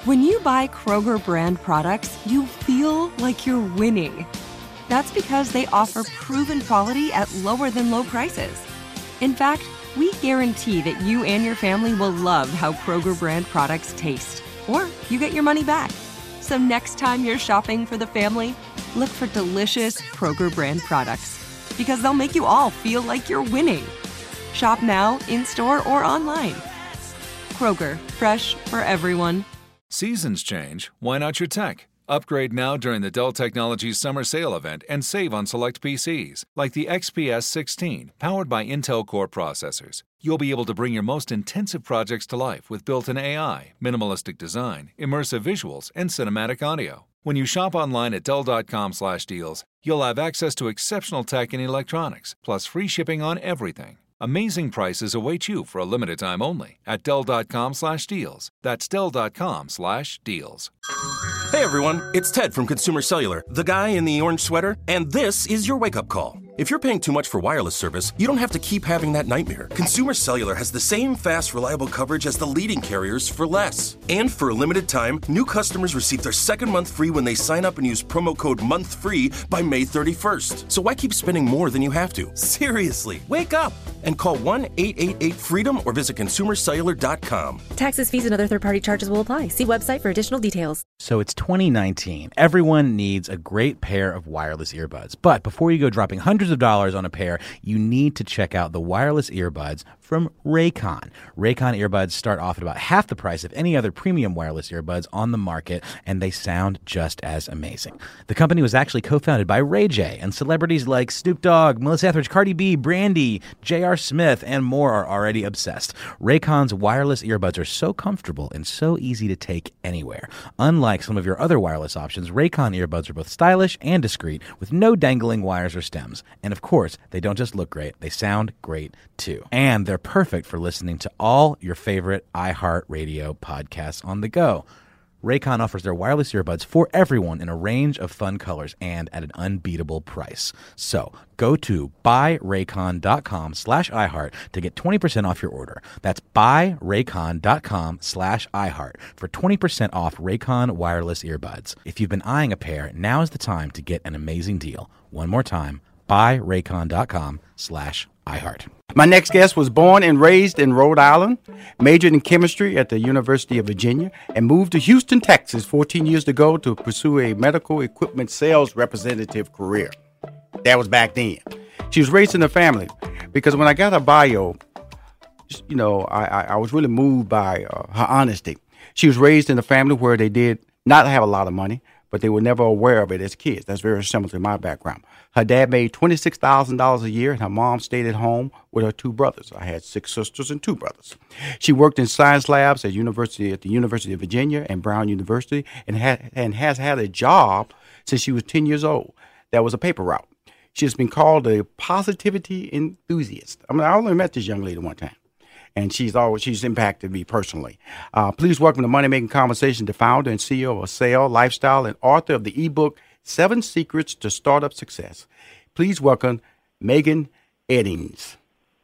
When you buy Kroger brand products, you feel like you're winning. That's because they offer proven quality at lower than low prices. In fact, we guarantee that you and your family will love how Kroger brand products taste, or you get your money back. So next time you're shopping for the family, look for delicious Kroger brand products, because they'll make you all feel like you're winning. Shop now, in-store, or online. Kroger, fresh for everyone. Seasons change. Why not your tech? Upgrade now during the Dell Technologies Summer Sale event and save on select PCs, like the XPS 16, powered by Intel Core processors. You'll be able to bring your most intensive projects to life with built-in AI, minimalistic design, immersive visuals, and cinematic audio. When you shop online at Dell.com/deals, you'll have access to exceptional tech and electronics, plus free shipping on everything. Amazing prices await you for a limited time only at Dell.com/deals. That's Dell.com/deals. Hey everyone, it's Ted from Consumer Cellular, the guy in the orange sweater, and this is your wake-up call. If you're paying too much for wireless service, you don't have to keep having that nightmare. Consumer Cellular has the same fast, reliable coverage as the leading carriers for less. And for a limited time, new customers receive their second month free when they sign up and use promo code MONTHFREE by May 31st. So why keep spending more than you have to? Seriously, wake up and call 1-888-FREEDOM or visit consumercellular.com. Taxes, fees, and other third-party charges will apply. See website for additional details. So it's 2019. Everyone needs a great pair of wireless earbuds. But before you go dropping hundreds of dollars on a pair, you need to check out the wireless earbuds from Raycon. Raycon earbuds start off at about half the price of any other premium wireless earbuds on the market, and they sound just as amazing. The company was actually co-founded by Ray J, and celebrities like Snoop Dogg, Melissa Etheridge, Cardi B, Brandy, J.R. Smith, and more are already obsessed. Raycon's wireless earbuds are so comfortable and so easy to take anywhere. Unlike some of your other wireless options, Raycon earbuds are both stylish and discreet, with no dangling wires or stems. And of course, they don't just look great, they sound great too. And they're perfect for listening to all your favorite iHeartRadio podcasts on the go. Raycon offers their wireless earbuds for everyone in a range of fun colors and at an unbeatable price. So go to buyraycon.com/iHeart to get 20% off your order. That's buyraycon.com/iHeart for 20% off Raycon wireless earbuds. If you've been eyeing a pair, now is the time to get an amazing deal. One more time, buyraycon.com/iHeart. My next guest was born and raised in Rhode Island, majored in chemistry at the University of Virginia, and moved to Houston, Texas 14 years ago to pursue a medical equipment sales representative career. That was back then. She was raised in a family because when I got her bio, you know, I was really moved by her honesty. She was raised in a family where they did not have a lot of money, but they were never aware of it as kids. That's very similar to my background. Her dad made $26,000 a year, and her mom stayed at home with her two brothers. I had 6 sisters and 2 brothers. She worked in science labs at the University of Virginia and Brown University, and has had a job since she was 10 years old. That was a paper route. She has been called a positivity enthusiast. I mean, I only met this young lady one time, and she's impacted me personally. Please welcome to Money Making Conversation, the founder and CEO of Sale Lifestyle and author of the ebook 7 Secrets to Startup Success. Please welcome Megan Eddings.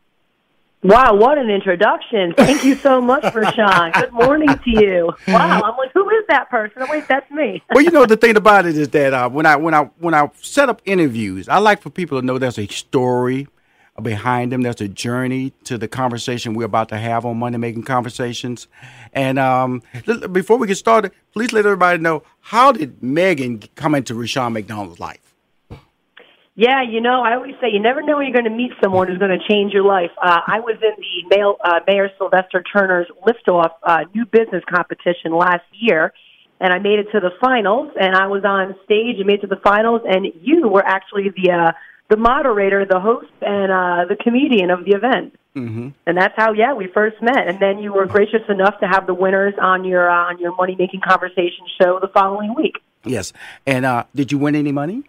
Wow, what an introduction. Thank you so much, Rashawn. Good morning to you. Wow, I'm like, who is that person? Oh, wait, that's me. Well, you know, the thing about it is that when I set up interviews, I like for people to know there's a story behind them. There's a journey to the conversation we're about to have on Money Making Conversations. And before we get started, please let everybody know, how did Megan come into Rushion McDonald's life? Yeah, you know, I always say you never know when you're going to meet someone who's going to change your life. I was in the Mayor Sylvester Turner's Liftoff new business competition last year, and I made it to the finals, and I was on stage and made it to the finals, and you were actually the moderator, the host, and the comedian of the event. Mm-hmm. And that's how, we first met. And then you were gracious enough to have the winners on your Money Making Conversation show the following week. Yes. And did you win any money?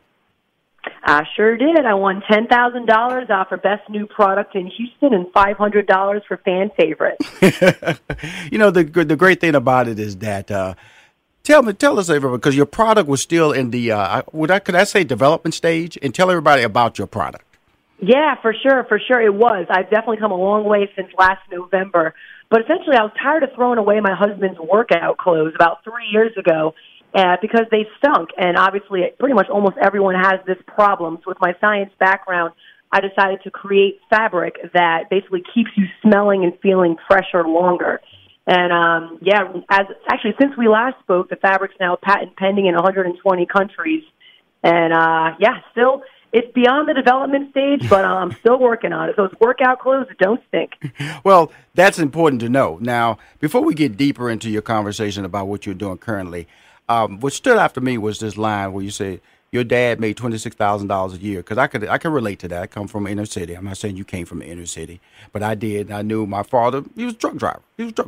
I sure did. I won $10,000 for Best New Product in Houston and $500 for Fan Favorite. You know, the great thing about it is that tell us everybody, because your product was still in the could I say development stage, and tell everybody about your product. Yeah, for sure it was. I've definitely come a long way since last November. But essentially, I was tired of throwing away my husband's workout clothes about 3 years ago because they stunk. And obviously, pretty much almost everyone has this problem. So with my science background, I decided to create fabric that basically keeps you smelling and feeling fresher longer. And, since we last spoke, the fabric's now patent pending in 120 countries. And, still, it's beyond the development stage, but I'm still working on it. Those workout clothes don't stink. Well, that's important to know. Now, before we get deeper into your conversation about what you're doing currently, what stood out to me was this line where you say your dad made $26,000 a year. Because I could relate to that. I come from inner city. I'm not saying you came from the inner city, but I did. I knew my father, he was a truck driver.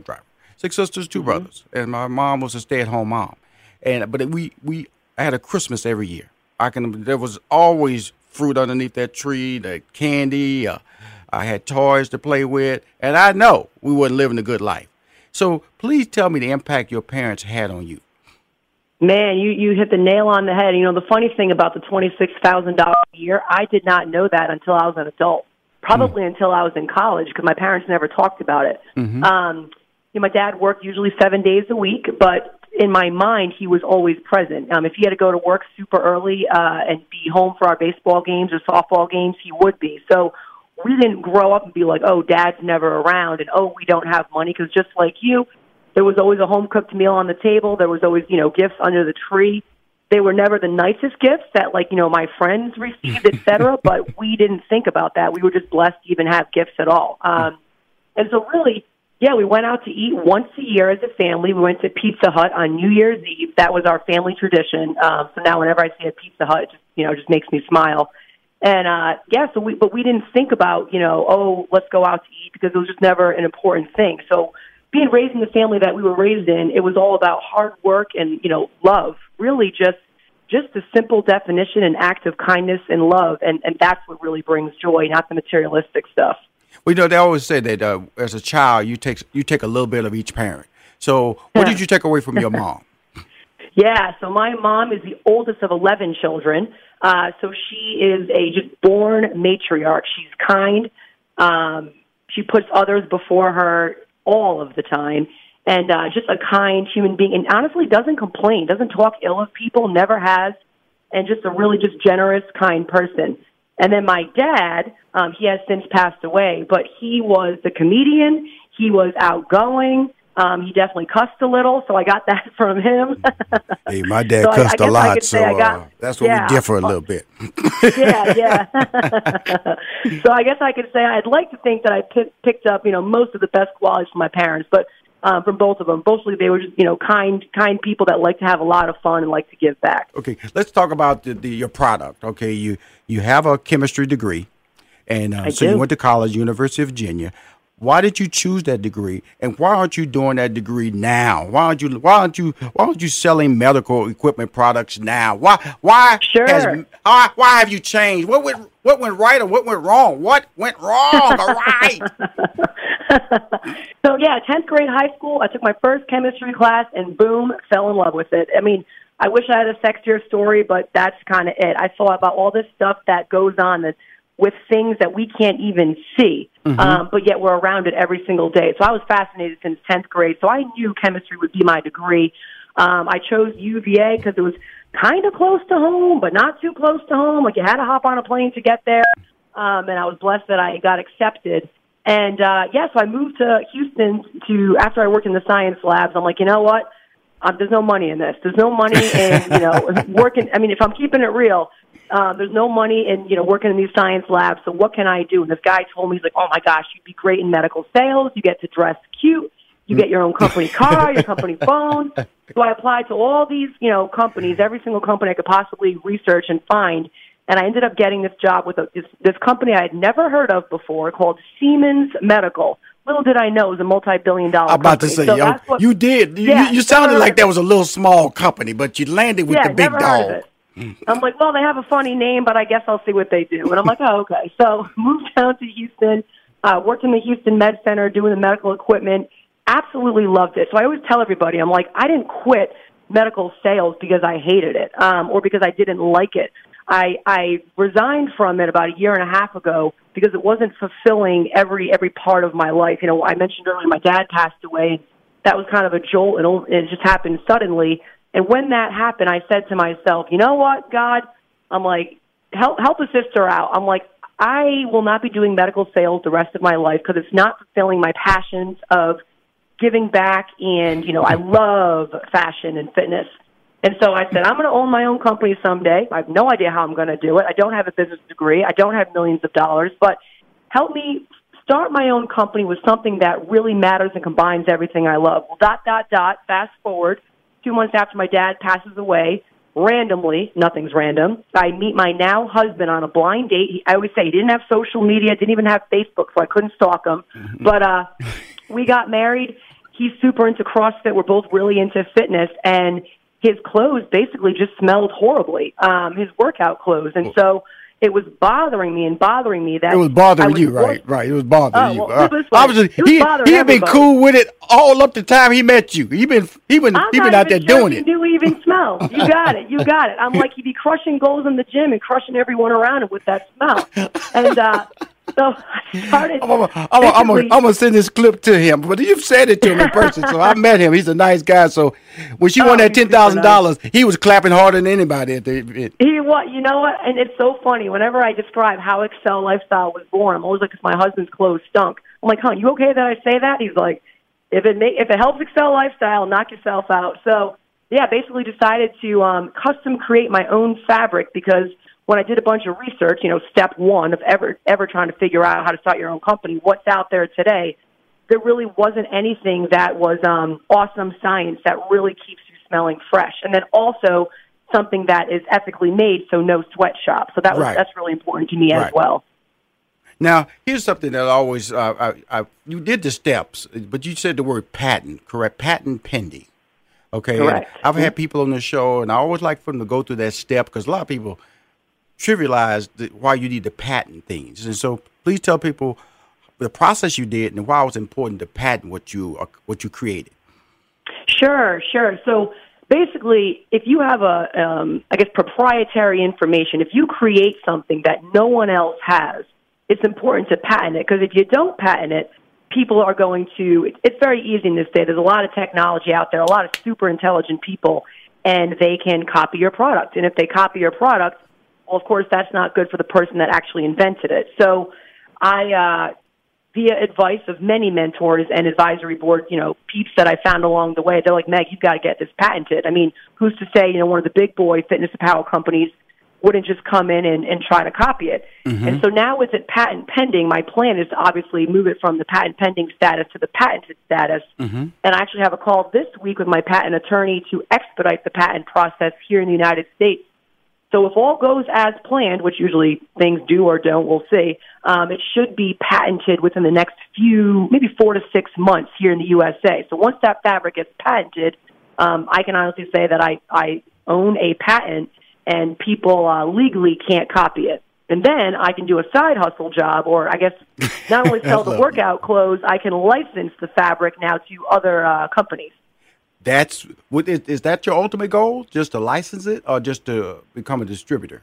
6 sisters, 2 brothers. And my mom was a stay-at-home mom. But I had a Christmas every year. There was always fruit underneath that tree, the candy. I had toys to play with. And I know we wasn't living a good life. So please tell me the impact your parents had on you. Man, you hit the nail on the head. You know, the funny thing about the $26,000 a year, I did not know that until I was an adult. Probably until I was in college, because my parents never talked about it. Mm-hmm. My dad worked usually 7 days a week, but in my mind, he was always present. If he had to go to work super early and be home for our baseball games or softball games, he would be. So we didn't grow up and be like, oh, Dad's never around, and oh, we don't have money, because just like you, there was always a home-cooked meal on the table. There was always, gifts under the tree. They were never the nicest gifts that, my friends received, et cetera, but we didn't think about that. We were just blessed to even have gifts at all. And so really, we went out to eat once a year as a family. We went to Pizza Hut on New Year's Eve. That was our family tradition. So now whenever I see a Pizza Hut, it just makes me smile. And, but we didn't think about, let's go out to eat, because it was just never an important thing. So being raised in the family that we were raised in, it was all about hard work and, love, really just the simple definition and act of kindness and love. And that's what really brings joy, not the materialistic stuff. Well, they always say that as a child, you take a little bit of each parent. So what did you take away from your mom? Yeah, so my mom is the oldest of 11 children. So she is a just born matriarch. She's kind. She puts others before her all of the time, and just a kind human being, and honestly doesn't complain, doesn't talk ill of people, never has, and just a really just generous, kind person. And then my dad, he has since passed away, but he was the comedian. He was outgoing. He definitely cussed a little, so I got that from him. Hey, my dad cussed a lot, so that's where we differ a little bit. Yeah. So I guess I could say I'd like to think that I picked up, most of the best qualities from my parents, but from both of them. Mostly they were just, kind people that like to have a lot of fun and like to give back. Okay, let's talk about your product. Okay, you have a chemistry degree, and so you went to college, University of Virginia. Why did you choose that degree, and why aren't you doing that degree now? Why aren't you selling medical equipment products now? Why have you changed? What went right or what went wrong? What went wrong or right? So 10th grade high school, I took my first chemistry class and boom, fell in love with it. I mean, I wish I had a sexier story, but that's kind of it. I thought about all this stuff that goes on with things that we can't even see, but yet we're around it every single day. So I was fascinated since 10th grade, so I knew chemistry would be my degree. I chose UVA because it was kind of close to home, but not too close to home. Like, you had to hop on a plane to get there, and I was blessed that I got accepted. And, so I moved to Houston after I worked in the science labs. I'm like, you know what? There's no money in this. There's no money in, working. I mean, if I'm keeping it real, there's no money in, working in these science labs. So what can I do? And this guy told me, he's like, oh my gosh, you'd be great in medical sales. You get to dress cute. You get your own company car, your company phone. So I applied to all these, companies, every single company I could possibly research and find. And I ended up getting this job with this company I had never heard of before called Siemens Medical. Little did I know it was a multi-billion-dollar company. I'm about to say, you did. You sounded like that was a little small company, but you landed with the big dog. I'm like, well, they have a funny name, but I guess I'll see what they do. And I'm like, oh, okay. So moved down to Houston, worked in the Houston Med Center doing the medical equipment. Absolutely loved it. So I always tell everybody, I'm like, I didn't quit medical sales because I hated it or because I didn't like it. I resigned from it about a year and a half ago because it wasn't fulfilling every part of my life. You know, I mentioned earlier my dad passed away, and that was kind of a jolt, and it just happened suddenly. And when that happened, I said to myself, you know what, God? I'm like, help a sister out. I'm like, I will not be doing medical sales the rest of my life because it's not fulfilling my passions of giving back. And, you know, I love fashion and fitness. And so I said, I'm going to own my own company someday. I have no idea how I'm going to do it. I don't have a business degree. I don't have millions of dollars. But help me start my own company with something that really matters and combines everything I love. Well, fast forward, 2 months after my dad passes away, randomly, nothing's random, I meet my now husband on a blind date. I always say he didn't have social media, didn't even have Facebook, so I couldn't stalk him. But we got married. He's super into CrossFit. We're both really into fitness, and his clothes basically just smelled horribly, his workout clothes. And so it was bothering me that... It was bothering you, right? It was bothering you. He had been cool with it all up the time he met you. He been out there doing it. Do we even smell? You got it. I'm like, he'd be crushing goals in the gym and crushing everyone around him with that smell. And so I started... I'm going to send this clip to him. But you've said it to him in person, so I met him. He's a nice guy. So when she won that $10,000, he was clapping harder than anybody at the event. You know what? And it's so funny. Whenever I describe how Excel Lifestyle was born, I'm always like, because my husband's clothes stunk. I'm like, hon, you okay that I say that? He's like, if it helps Excel Lifestyle, knock yourself out. So, yeah, basically decided to custom create my own fabric because when I did a bunch of research, you know, step one of ever trying to figure out how to start your own company, what's out there today, there really wasn't anything that was awesome science that really keeps you smelling fresh. And then also something that is ethically made, so no sweatshop. So that's really important to me as well. Now, here's something that always, you did the steps, but you said the word patent, correct? Patent pending. Okay. Correct. And I've had people on the show, and I always like for them to go through that step because a lot of people trivialize why you need to patent things. And so please tell people the process you did and why it was important to patent what you created. Sure. So basically, if you have proprietary information, if you create something that no one else has, it's important to patent it, because if you don't patent it, people are going to, it's very easy in this day. There's a lot of technology out there, a lot of super intelligent people, and they can copy your product. And if they copy your product, well, of course, that's not good for the person that actually invented it. So I, via advice of many mentors and advisory board, peeps that I found along the way, they're like, Meg, you've got to get this patented. I mean, who's to say, one of the big boy fitness apparel companies wouldn't just come in and try to copy it. Mm-hmm. And so now with it patent pending, my plan is to obviously move it from the patent pending status to the patented status. Mm-hmm. And I actually have a call this week with my patent attorney to expedite the patent process here in the United States. So if all goes as planned, which usually things do or don't, we'll see, it should be patented within the next maybe 4 to 6 months here in the USA. So once that fabric gets patented, I can honestly say that I own a patent and people legally can't copy it. And then I can do a side hustle job, or I guess not only sell the workout clothes, I can license the fabric now to other companies. Is that your ultimate goal, just to license it or just to become a distributor?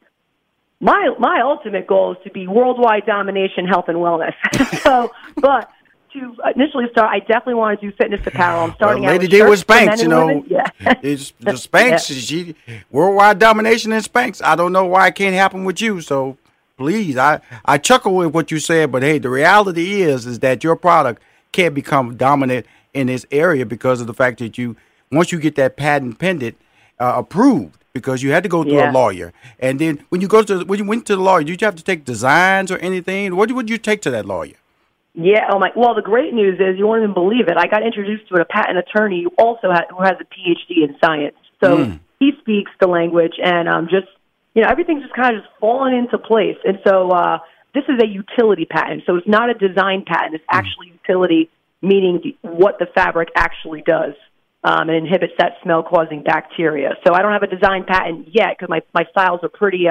My ultimate goal is to be worldwide domination, health and wellness. But to initially start, I definitely want to do fitness apparel. I'm starting out Lady D with Spanx, Yeah. It's the Spanx, yeah. Worldwide domination in Spanx. I don't know why it can't happen with you. So please, I chuckle with what you said, but hey, the reality is that your product can't become dominant in this area because of the fact that once you get that patent pending, approved, because you had to go through a lawyer. And then when you went to the lawyer, did you have to take designs or anything? What would you take to that lawyer? Yeah. Well, the great news is you won't even believe it. I got introduced to a patent attorney who also who has a PhD in science. So he speaks the language, and everything's just kind of fallen into place. And so this is a utility patent. So it's not a design patent. It's actually utility, meaning what the fabric actually does, and inhibits that smell-causing bacteria. So I don't have a design patent yet because my styles are pretty,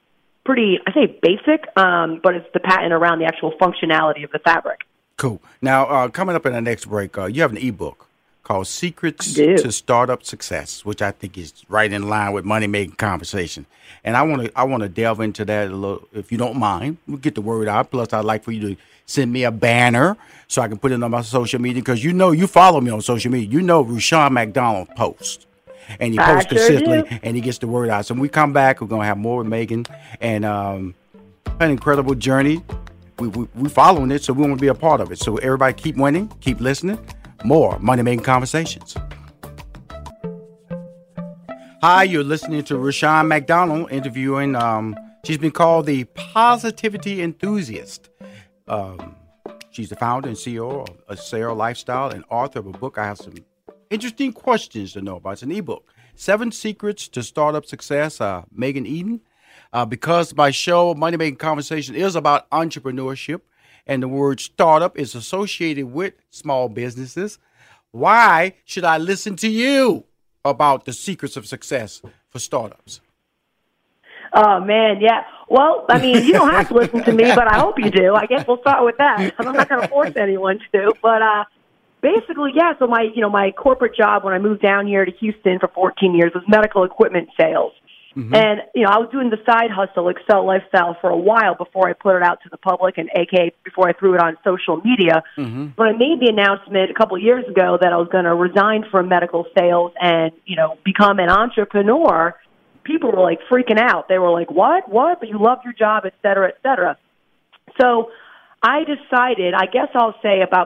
I say basic, but it's the patent around the actual functionality of the fabric. Cool. Now, coming up in the next break, you have an ebook called Secrets to Startup Success, which I think is right in line with Money Making Conversation. And I want to delve into that a little, if you don't mind. We'll get the word out. Plus, I'd like for you to send me a banner so I can put it on my social media, because you follow me on social media. You know Rushion McDonald posts. And he posts consistently, and he gets the word out. So when we come back, we're going to have more with Megan. And an incredible journey. We following it, so we want to be a part of it. So everybody keep winning, keep listening. More Money Making Conversations. Hi, you're listening to Rushion McDonald interviewing. She's been called the Positivity Enthusiast. She's the founder and CEO of Acero Lifestyle and author of a book I have some interesting questions to know about. It's an ebook, 7 Secrets to Startup Success. Megan Eden. Because my show, Money Making Conversation, is about entrepreneurship, and the word startup is associated with small businesses. Why should I listen to you about the secrets of success for startups? Oh, man, yeah. Well, I mean, you don't have to listen to me, but I hope you do. I guess we'll start with that. I'm not going to force anyone to, but basically, yeah. So my corporate job when I moved down here to Houston for 14 years was medical equipment sales. Mm-hmm. And, I was doing the side hustle, Excel Lifestyle, for a while before I put it out to the public, and before I threw it on social media. Mm-hmm. When I made the announcement a couple of years ago that I was going to resign from medical sales and, become an entrepreneur, people were, freaking out. They were like, what? But you love your job, et cetera, et cetera. So I decided, I guess I'll say about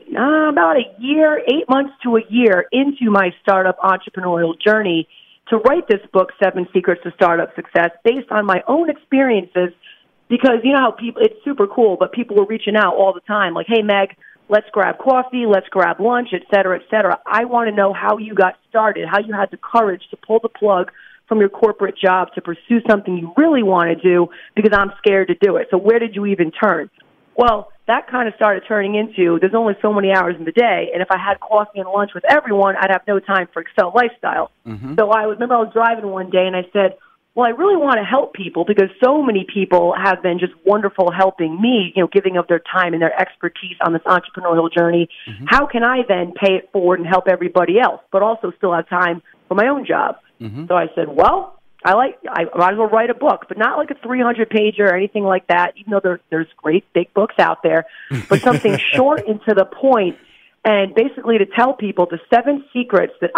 a year, 8 months to a year into my startup entrepreneurial journey, to write this book, 7 Secrets to Startup Success, based on my own experiences, because you know how it's super cool, but people were reaching out all the time, like, hey, Meg, let's grab coffee, let's grab lunch, et cetera, et cetera. I want to know how you got started, how you had the courage to pull the plug from your corporate job to pursue something you really want to do, because I'm scared to do it. So where did you even turn? Well, that kind of started turning into, there's only so many hours in the day, and if I had coffee and lunch with everyone, I'd have no time for Excel Lifestyle. Mm-hmm. So I remember I was driving one day, and I said, well, I really want to help people, because so many people have been just wonderful helping me, giving of their time and their expertise on this entrepreneurial journey. Mm-hmm. How can I then pay it forward and help everybody else, but also still have time for my own job? Mm-hmm. So I said, well, I might as well write a book, but not like a 300-pager or anything like that, even though there's great big books out there, but something short and to the point, and basically to tell people the 7 secrets that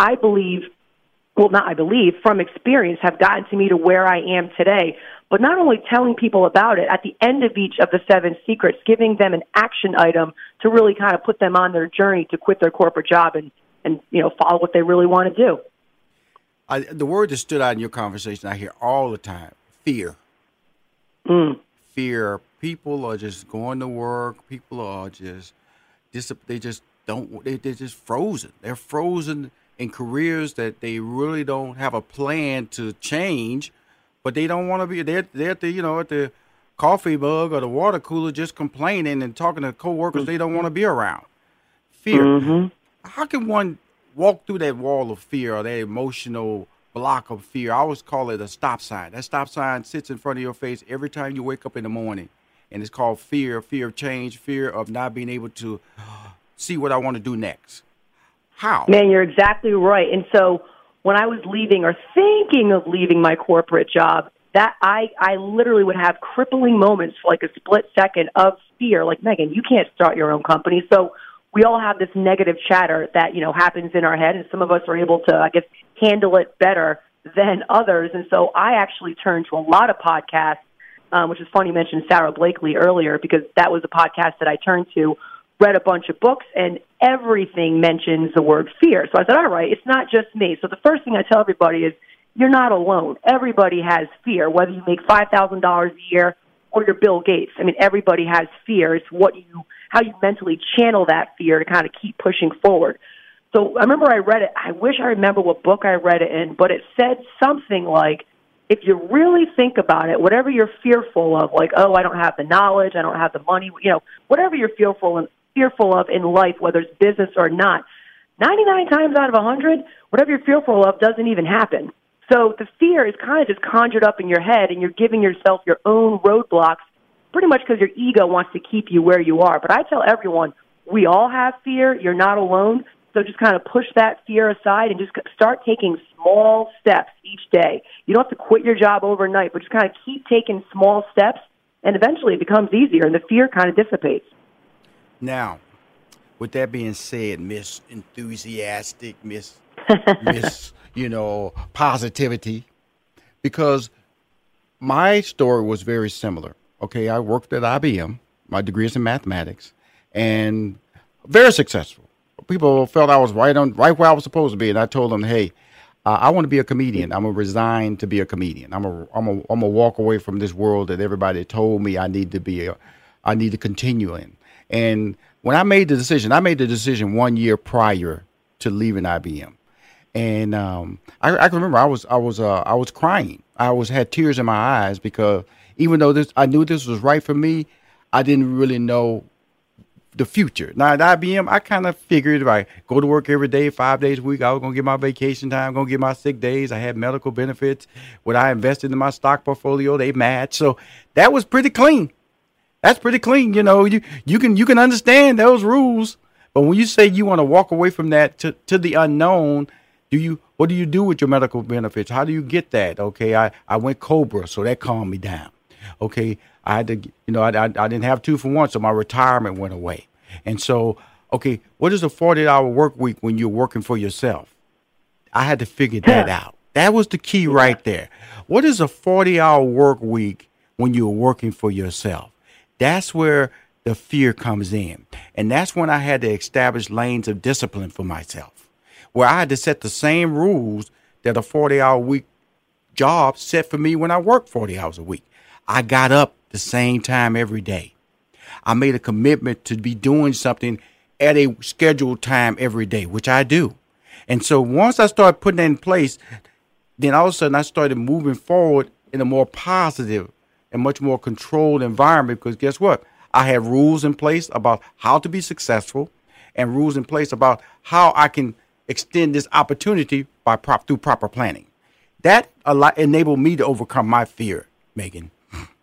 from experience have gotten to me to where I am today. But not only telling people about it, at the end of each of the 7 secrets, giving them an action item to really kind of put them on their journey to quit their corporate job and follow what they really want to do. The word that stood out in your conversation I hear all the time, fear. Fear. People are just going to work. People are they're just frozen. They're frozen in careers that they really don't have a plan to change, but they don't want to be. They're at the coffee mug or the water cooler just complaining and talking to coworkers they don't want to be around. Fear. Mm-hmm. How can one walk through that wall of fear or that emotional block of fear? I always call it a stop sign. That stop sign sits in front of your face every time you wake up in the morning. And it's called fear of change, fear of not being able to see what I want to do next. How? Man, you're exactly right. And so when I was leaving or thinking of leaving my corporate job, that I literally would have crippling moments for like a split second of fear. Like, Megan, you can't start your own company. So we all have this negative chatter that, happens in our head, and some of us are able to, I guess, handle it better than others. And so I actually turned to a lot of podcasts, which is funny you mentioned Sarah Blakely earlier, because that was a podcast that I turned to, read a bunch of books, and everything mentions the word fear. So I said, all right, it's not just me. So the first thing I tell everybody is, you're not alone. Everybody has fear, whether you make $5,000 a year or you're Bill Gates. I mean, everybody has fear. It's how you mentally channel that fear to kind of keep pushing forward. So I remember I read it. I wish I remember what book I read it in, but it said something like, if you really think about it, whatever you're fearful of, like, oh, I don't have the knowledge, I don't have the money, whatever you're fearful of in life, whether it's business or not, 99 times out of 100, whatever you're fearful of doesn't even happen. So the fear is kind of just conjured up in your head, and you're giving yourself your own roadblocks pretty much because your ego wants to keep you where you are. But I tell everyone, we all have fear. You're not alone. So just kind of push that fear aside and just start taking small steps each day. You don't have to quit your job overnight, but just kind of keep taking small steps, and eventually it becomes easier, and the fear kind of dissipates. Now, with that being said, Miss Enthusiastic, Miss positivity, because my story was very similar. Okay, I worked at IBM. My degree is in mathematics, and very successful. People felt I was right where I was supposed to be, and I told them, "Hey, I want to be a comedian. I'm gonna resign to be a comedian. I'm gonna walk away from this world that everybody told me I need to continue in." And when I made the decision 1 year prior to leaving IBM, and I can remember I was crying. I had tears in my eyes because even though I knew this was right for me, I didn't really know the future. Now at IBM, I kind of figured if I go to work every day, 5 days a week, I was going to get my vacation time, going to get my sick days. I had medical benefits. When I invested in my stock portfolio, they matched. So that was pretty clean. That's pretty clean. You know, you can understand those rules. But when you say you want to walk away from that to the unknown, what do you do with your medical benefits? How do you get that? Okay, I went Cobra, so that calmed me down. Okay, I had to, I didn't have 2 for 1, so my retirement went away. And so, okay, what is a 40-hour work week when you're working for yourself? I had to figure that out. That was the key right there. What is a 40-hour work week when you're working for yourself? That's where the fear comes in. And that's when I had to establish lanes of discipline for myself, where I had to set the same rules that a 40-hour week job set for me when I worked 40 hours a week. I got up the same time every day. I made a commitment to be doing something at a scheduled time every day, which I do. And so once I started putting that in place, then all of a sudden I started moving forward in a more positive and much more controlled environment, because guess what? I have rules in place about how to be successful and rules in place about how I can extend this opportunity through proper planning. That enabled me to overcome my fear, Megan.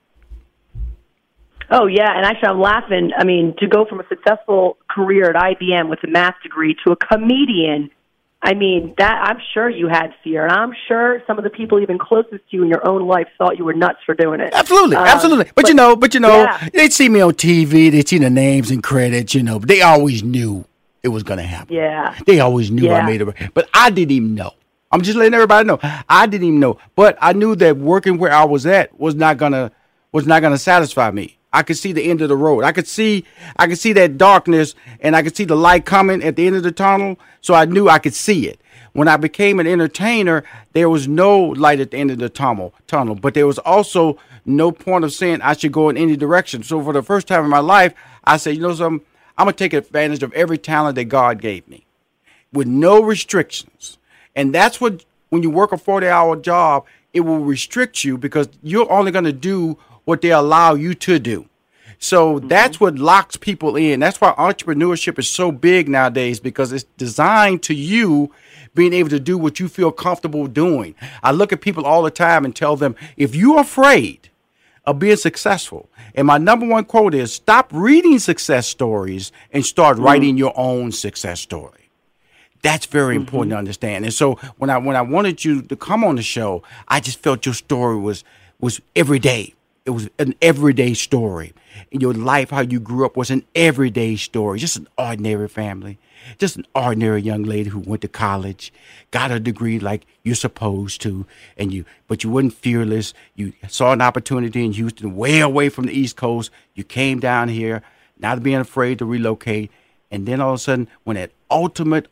Oh, yeah, and actually I'm laughing. I mean, to go from a successful career at IBM with a math degree to a comedian, I mean, that I'm sure you had fear, and I'm sure some of the people even closest to you in your own life thought you were nuts for doing it. Absolutely. But you know, yeah. They'd see me on TV, they'd see the names and credits, but they always knew it was going to happen. Yeah. They always knew I made it. But I didn't even know. I'm just letting everybody know. I didn't even know. But I knew that working where I was at was not gonna satisfy me. I could see the end of the road. I could see that darkness, and I could see the light coming at the end of the tunnel. So I knew I could see it. When I became an entertainer, there was no light at the end of the tunnel, but there was also no point of saying I should go in any direction. So for the first time in my life, I said, something, I'm going to take advantage of every talent that God gave me with no restrictions. And that's what, when you work a 40-hour job, it will restrict you because you're only going to do what they allow you to do. So that's what locks people in. That's why entrepreneurship is so big nowadays, because it's designed to you being able to do what you feel comfortable doing. I look at people all the time and tell them, if you're afraid of being successful, and my number one quote is, stop reading success stories and start writing your own success story. That's very important to understand. And so when I wanted you to come on the show, I just felt your story was every day. It was an everyday story. In your life, how you grew up was an everyday story. Just an ordinary family. Just an ordinary young lady who went to college, got a degree like you're supposed to, but you weren't fearless. You saw an opportunity in Houston, way away from the East Coast. You came down here, not being afraid to relocate. And then all of a sudden, when that ultimate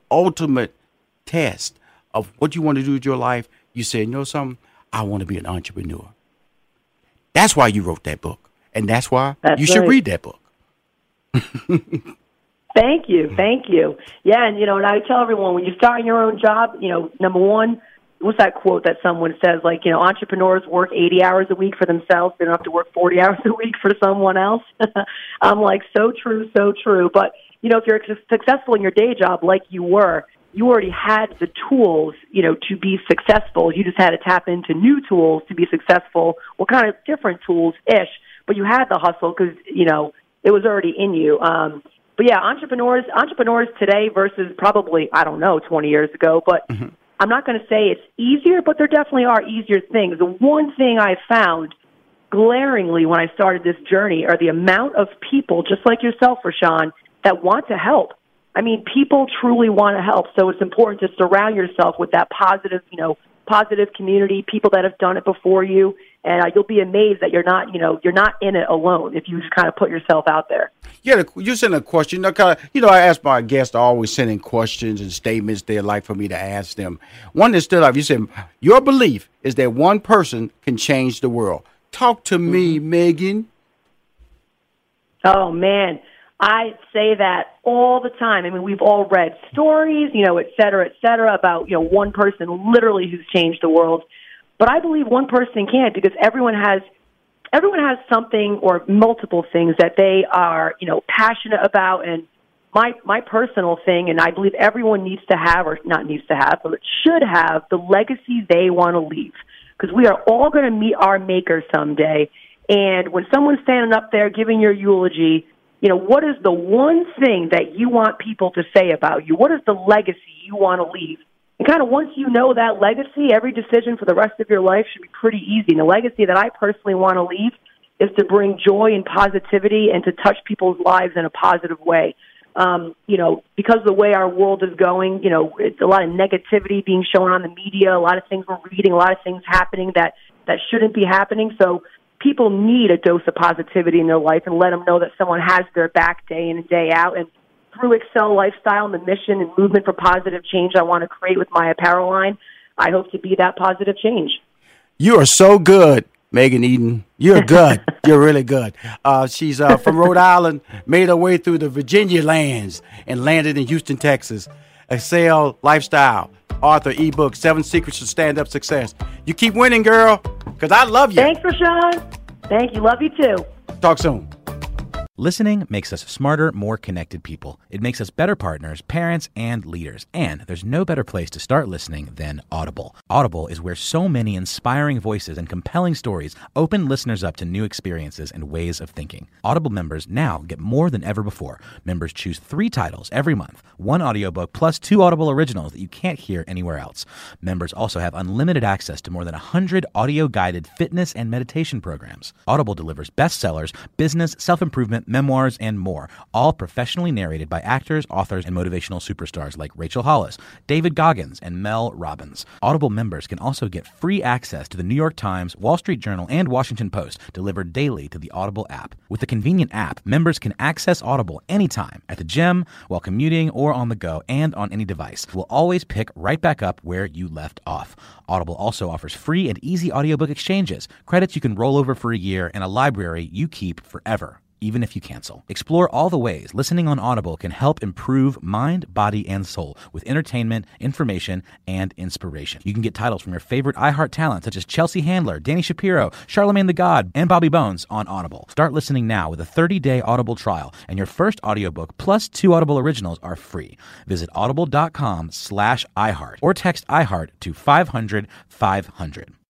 test of what you want to do with your life, you said, something? I want to be an entrepreneur. That's why you wrote that book. And that's why you should read that book. Thank you. Yeah, and I tell everyone, when you're starting your own job, number one, what's that quote that someone says, entrepreneurs work 80 hours a week for themselves. They don't have to work 40 hours a week for someone else. I'm like, so true. But, if you're successful in your day job like you were, you already had the tools, to be successful. You just had to tap into new tools to be successful. What kind of different tools-ish, but you had the hustle because, it was already in you. But yeah, entrepreneurs today versus probably, I don't know, 20 years ago, but I'm not going to say it's easier, but there definitely are easier things. The one thing I found glaringly when I started this journey are the amount of people, just like yourself, Rashawn, that want to help. I mean, people truly want to help, so it's important to surround yourself with that positive, positive community, people that have done it before you, and you'll be amazed that you're not in it alone if you just kind of put yourself out there. Yeah, you send a question. I ask my guests to always send in questions and statements they'd like for me to ask them. One that stood out, you said, your belief is that one person can change the world. Talk to me, Megan. Oh, man. I say that all the time. I mean, we've all read stories, et cetera, about, one person literally who's changed the world. But I believe one person can't, because everyone has something or multiple things that they are, passionate about. And my personal thing, and I believe everyone needs to have, or not needs to have, but should have the legacy they want to leave. Because we are all going to meet our maker someday. And when someone's standing up there giving your eulogy, what is the one thing that you want people to say about you? What is the legacy you want to leave? And kind of once you know that legacy, every decision for the rest of your life should be pretty easy. And the legacy that I personally want to leave is to bring joy and positivity and to touch people's lives in a positive way. Because of the way our world is going, it's a lot of negativity being shown on the media, a lot of things we're reading, a lot of things happening that shouldn't be happening. So people need a dose of positivity in their life and let them know that someone has their back day in and day out. And through Excel Lifestyle and the mission and movement for positive change I want to create with my apparel line, I hope to be that positive change. You are so good, Megan Eden. You're good. You're really good. She's from Rhode Island, made her way through the Virginia lands and landed in Houston, Texas. Excel Lifestyle, author, ebook, 7 Secrets to Stand-Up Success. You keep winning, girl, because I love you. Thanks, Rashawn. Thank you. Love you, too. Talk soon. Listening makes us smarter, more connected people. It makes us better partners, parents, and leaders. And there's no better place to start listening than Audible. Audible is where so many inspiring voices and compelling stories open listeners up to new experiences and ways of thinking. Audible members now get more than ever before. Members choose 3 titles every month, 1 audiobook plus 2 Audible originals that you can't hear anywhere else. Members also have unlimited access to more than 100 audio-guided fitness and meditation programs. Audible delivers bestsellers, business, self-improvement, memoirs, and more, all professionally narrated by actors, authors, and motivational superstars like Rachel Hollis, David Goggins, and Mel Robbins. Audible members can also get free access to the New York Times, Wall Street Journal, and Washington Post delivered daily to the Audible app. With the convenient app, members can access Audible anytime, at the gym, while commuting, or on the go, and on any device. We'll always pick right back up where you left off. Audible also offers free and easy audiobook exchanges, credits you can roll over for a year, and a library you keep forever, even if you cancel. Explore all the ways listening on Audible can help improve mind, body, and soul with entertainment, information, and inspiration. You can get titles from your favorite iHeart talent such as Chelsea Handler, Danny Shapiro, Charlemagne the God, and Bobby Bones on Audible. Start listening now with a 30-day Audible trial, and your first audiobook plus 2 Audible originals are free. Visit audible.com/iHeart or text iHeart to 500-500.